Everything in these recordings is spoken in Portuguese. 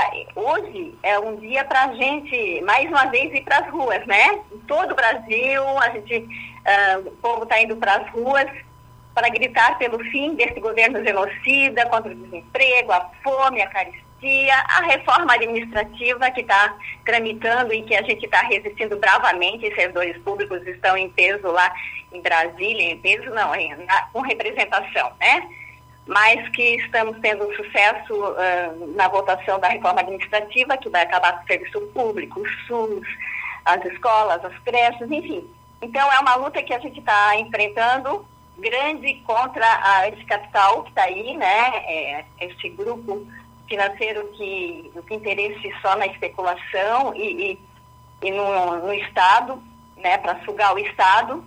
hoje é um dia para a gente, mais uma vez, ir para as ruas, né? Em todo o Brasil, o povo está indo para as ruas para gritar pelo fim desse governo genocida, contra o desemprego, a fome, a carestia, a reforma administrativa que está tramitando e que a gente está resistindo bravamente. Os servidores públicos estão em peso lá em Brasília, em peso não, com representação, né? Mas que estamos tendo sucesso na votação da reforma administrativa, que vai acabar com o serviço público, o SUS, as escolas, as creches, enfim. Então, é uma luta que a gente está enfrentando, grande, contra esse capital que está aí, né? Esse grupo financeiro que tem interesse só na especulação e no Estado, né? Para sugar o Estado.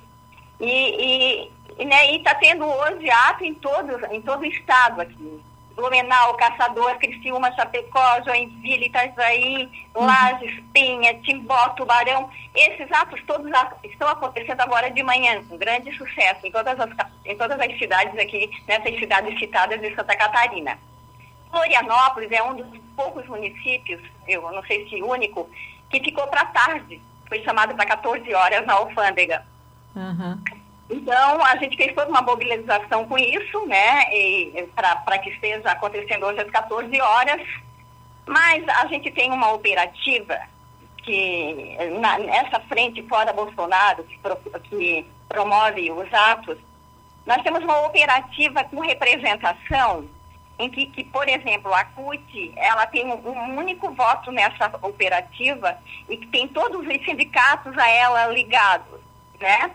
E está tendo hoje ato em todo o estado aqui. Blumenau, Caçador, Criciúma, Chapecó, Joinville, Itajaí, Lages, Penha, Timbó, Tubarão. Esses atos todos estão acontecendo agora de manhã, com grande sucesso em todas as cidades aqui, nessas cidades citadas de Santa Catarina. Florianópolis é um dos poucos municípios, eu não sei se único, que ficou para tarde. Foi chamado para 14 horas na alfândega. Uhum. Então, a gente fez toda uma mobilização com isso, né, para que esteja acontecendo hoje às 14 horas, mas a gente tem uma operativa que, nessa frente fora Bolsonaro, que promove os atos, nós temos uma operativa com representação em que, por exemplo, a CUT, ela tem um único voto nessa operativa e que tem todos os sindicatos a ela ligados, né?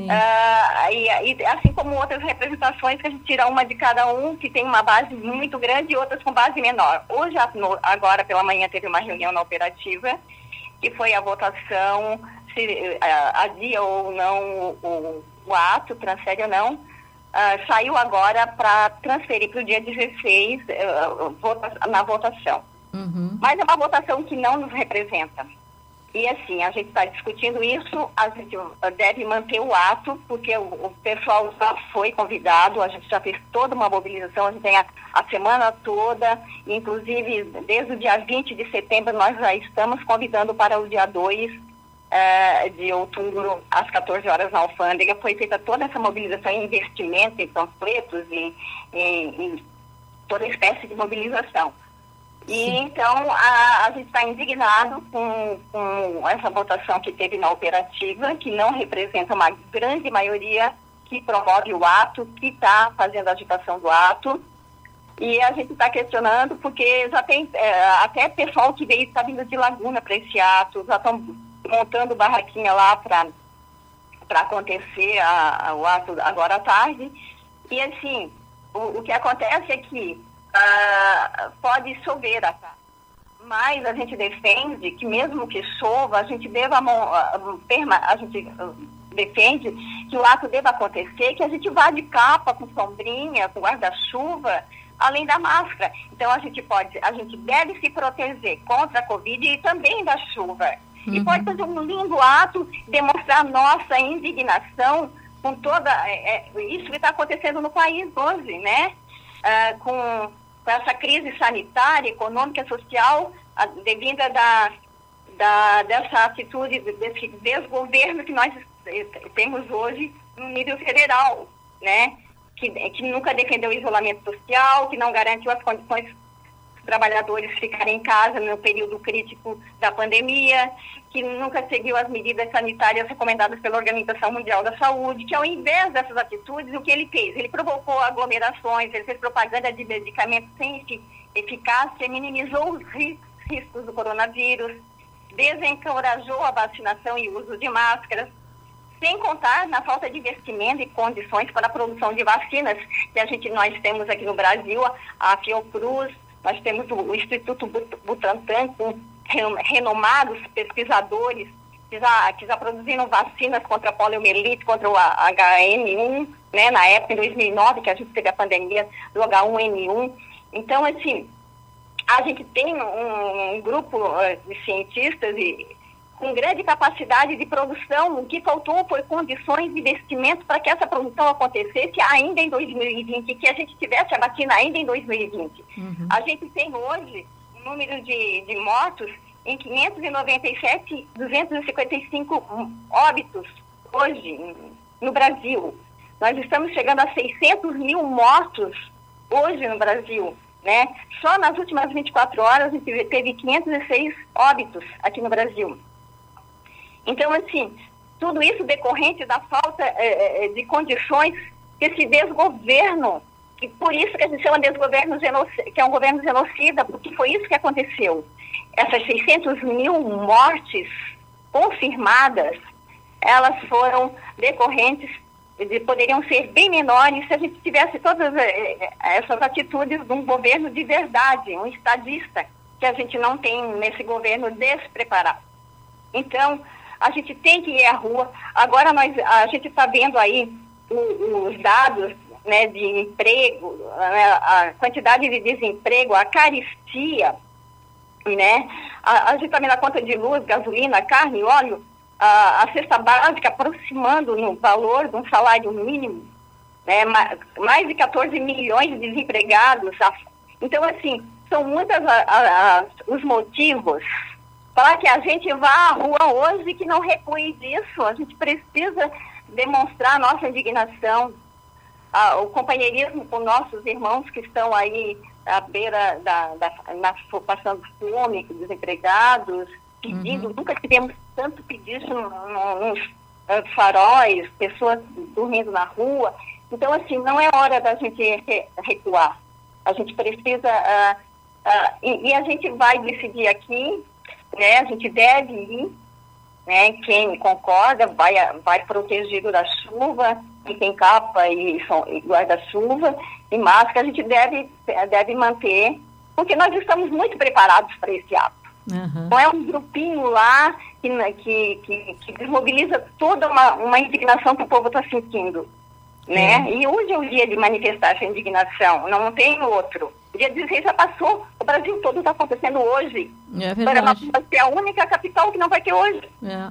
E assim como outras representações que a gente tira uma de cada um, que tem uma base muito grande e outras com base menor. Hoje, agora pela manhã, teve uma reunião na operativa, que foi a votação, se adia ou não o ato, transfere ou não. Saiu agora para transferir para o dia 16 na votação. Uhum. Mas é uma votação que não nos representa. E assim, a gente está discutindo isso, a gente deve manter o ato, porque o pessoal já foi convidado, a gente já fez toda uma mobilização, a gente tem a semana toda, inclusive desde o dia 20 de setembro nós já estamos convidando para o dia 2 de outubro, às 14 horas na alfândega. Foi feita toda essa mobilização em investimento, em panfletos, em toda espécie de mobilização. E então a gente está indignado com essa votação que teve na operativa, que não representa uma grande maioria que promove o ato, que está fazendo a agitação do ato. E a gente está questionando porque já tem até pessoal que está vindo de Laguna para esse ato, já estão montando barraquinha lá para acontecer o ato agora à tarde. E assim, o que acontece é que pode chover a tarde, mas a gente defende que mesmo que chova, a gente defende que o ato deva acontecer, que a gente vá de capa, com sombrinha, com guarda-chuva, além da máscara. Então a gente deve se proteger contra a Covid e também da chuva. Uhum. E pode fazer um lindo ato, demonstrar nossa indignação com toda isso que está acontecendo no país hoje, né? Com essa crise sanitária, econômica e social, devinda dessa atitude, desse desgoverno que nós temos hoje no nível federal, né? Que nunca defendeu o isolamento social, que não garantiu as condições dos trabalhadores ficarem em casa no período crítico da pandemia, que nunca seguiu as medidas sanitárias recomendadas pela Organização Mundial da Saúde, que ao invés dessas atitudes, o que ele fez? Ele provocou aglomerações, ele fez propaganda de medicamentos sem eficácia, minimizou os riscos do coronavírus, desencorajou a vacinação e o uso de máscaras, sem contar na falta de investimento e condições para a produção de vacinas, que nós temos aqui no Brasil, a Fiocruz, nós temos o Instituto Butantan, com renomados pesquisadores que já produziram vacinas contra a poliomielite, contra o HN1, né, na época, em 2009, que a gente teve a pandemia do H1N1. Então, assim, a gente tem um grupo de cientistas com grande capacidade de produção. O que faltou foi condições de investimento para que essa produção acontecesse ainda em 2020, que a gente tivesse a vacina ainda em 2020. Uhum. A gente tem hoje o número de mortos em 255 óbitos hoje no Brasil. Nós estamos chegando a 600 mil mortos hoje no Brasil, né? Só nas últimas 24 horas a gente teve 506 óbitos aqui no Brasil. Então, assim, tudo isso decorrente da falta de condições que esse desgoverno, que por isso que a gente chama de desgoverno que é um governo genocida, porque foi isso que aconteceu. Essas 600 mil mortes confirmadas, elas foram decorrentes, poderiam ser bem menores se a gente tivesse todas essas atitudes de um governo de verdade, um estadista, que a gente não tem nesse governo despreparado. Então, a gente tem que ir à rua. Agora a gente está vendo aí os dados, né, de emprego, né, a quantidade de desemprego, a carestia, né? A gente está vendo a conta de luz, gasolina, carne, óleo, a cesta básica aproximando no valor de um salário mínimo, né? Mais de 14 milhões de desempregados. Então, assim, são muitos os motivos para que a gente vá à rua hoje e que não recue disso. A gente precisa demonstrar a nossa indignação, o companheirismo com nossos irmãos que estão aí à beira passando fome, desempregados, pedindo. Nunca tivemos tanto pedido nos faróis, pessoas dormindo na rua. Então, assim, não é hora da gente recuar. A gente precisa, e a gente vai decidir aqui, né? A gente deve ir, né? Quem concorda vai protegido da chuva, e tem capa e guarda-chuva e máscara, a gente deve manter, porque nós estamos muito preparados para esse ato. Uhum. Não é um grupinho lá que desmobiliza toda uma indignação que o povo está sentindo, né? E hoje é o dia de manifestar essa indignação, não tem outro. O dia 16 já passou, o Brasil todo está acontecendo hoje. É verdade. Vai ser a única capital que não vai ter hoje.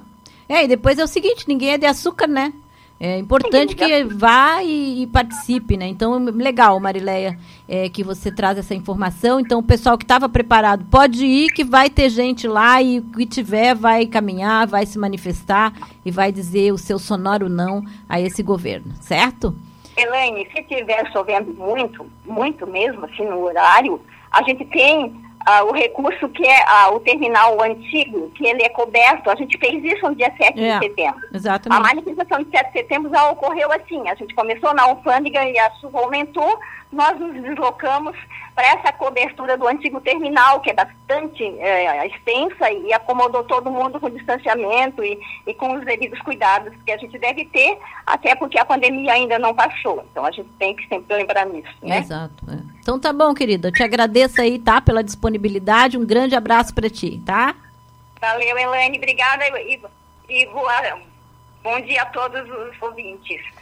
E depois é o seguinte, ninguém é de açúcar, né? É importante que vá e participe, né? Então, legal, Marileia, que você traz essa informação. Então, o pessoal que estava preparado pode ir, que vai ter gente lá e o que tiver vai caminhar, vai se manifestar e vai dizer o seu sonoro não a esse governo, certo? Elaine, se estiver chovendo muito, muito mesmo, assim, no horário, a gente tem o recurso que é o terminal antigo, que ele é coberto. A gente fez isso no dia 7 de setembro. Exatamente. A manifestação de 7 de setembro já ocorreu assim. A gente começou na alfândega e a chuva aumentou. Nós nos deslocamos para essa cobertura do antigo terminal, que é bastante extensa e acomodou todo mundo com distanciamento e com os devidos cuidados que a gente deve ter, até porque a pandemia ainda não passou. Então, a gente tem que sempre lembrar nisso, né? Exato. Então, tá bom, querida. Eu te agradeço aí, tá? Pela disponibilidade. Um grande abraço para ti, tá? Valeu, Elaine. Obrigada e bom dia a todos os ouvintes.